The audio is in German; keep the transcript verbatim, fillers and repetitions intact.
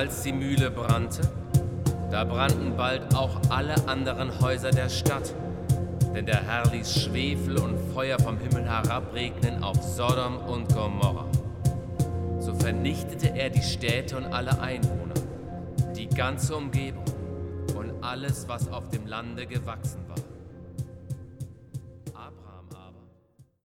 als die Mühle brannte, da brannten bald auch alle anderen Häuser der Stadt. Denn der Herr ließ Schwefel und Feuer vom Himmel herabregnen auf Sodom und Gomorra. So vernichtete er die Städte und alle Einwohner, die ganze Umgebung und alles, was auf dem Lande gewachsen war.